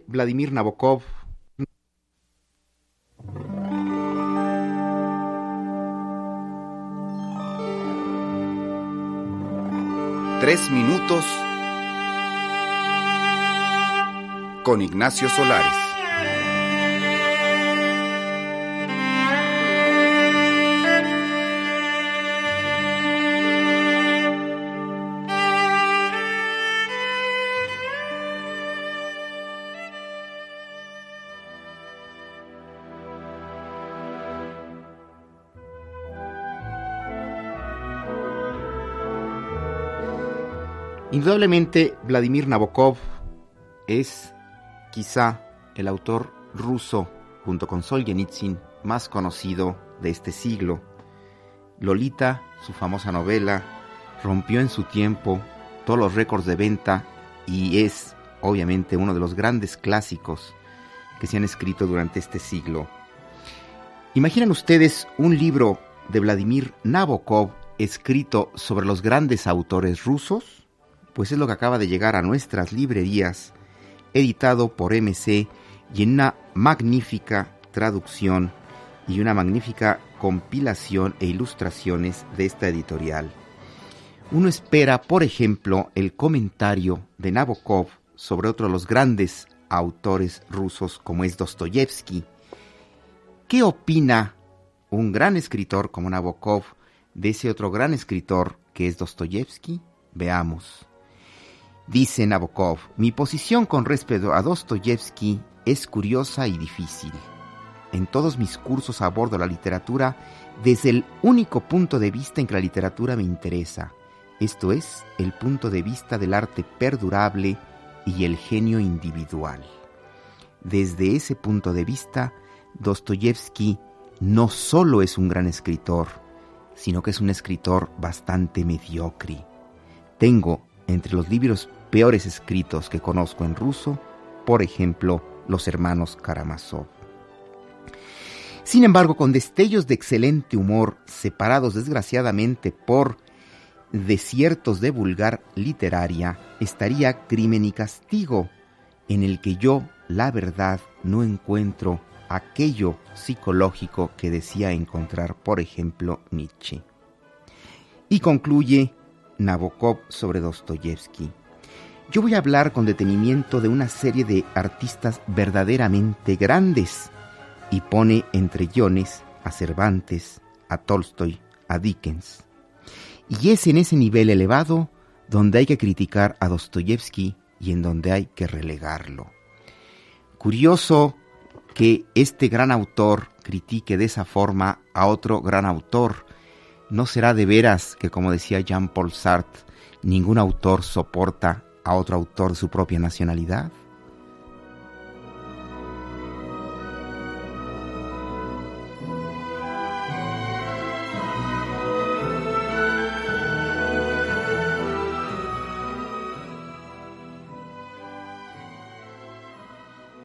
Vladimir Nabokov. Tres minutos con Ignacio Solares. Indudablemente, Vladimir Nabokov es quizá el autor ruso, junto con Solzhenitsyn, más conocido de este siglo. Lolita, su famosa novela, rompió en su tiempo todos los récords de venta y es, obviamente, uno de los grandes clásicos que se han escrito durante este siglo. ¿Imaginan ustedes un libro de Vladimir Nabokov escrito sobre los grandes autores rusos? Pues es lo que acaba de llegar a nuestras librerías, editado por MC y en una magnífica traducción y una magnífica compilación e ilustraciones de esta editorial. Uno espera, por ejemplo, el comentario de Nabokov sobre otro de los grandes autores rusos como es Dostoyevsky. ¿Qué opina un gran escritor como Nabokov de ese otro gran escritor que es Dostoyevsky? Veamos. Dice Nabokov: mi posición con respecto a Dostoyevsky es curiosa y difícil. En todos mis cursos abordo la literatura desde el único punto de vista en que la literatura me interesa, esto es, el punto de vista del arte perdurable y el genio individual. Desde ese punto de vista, Dostoyevsky no solo es un gran escritor, sino que es un escritor bastante mediocre. Tengo entre los libros peores escritos que conozco en ruso, por ejemplo, Los hermanos Karamazov. Sin embargo, con destellos de excelente humor, separados desgraciadamente por desiertos de vulgar literaria, estaría Crimen y Castigo, en el que yo, la verdad, no encuentro aquello psicológico que decía encontrar, por ejemplo, Nietzsche. Y concluye Nabokov sobre Dostoyevsky: yo voy a hablar con detenimiento de una serie de artistas verdaderamente grandes, y pone entre guiones a Cervantes, a Tolstoy, a Dickens. Y es en ese nivel elevado donde hay que criticar a Dostoyevsky y en donde hay que relegarlo. Curioso que este gran autor critique de esa forma a otro gran autor. ¿No será de veras que, como decía Jean-Paul Sartre, ningún autor soporta a otro autor de su propia nacionalidad?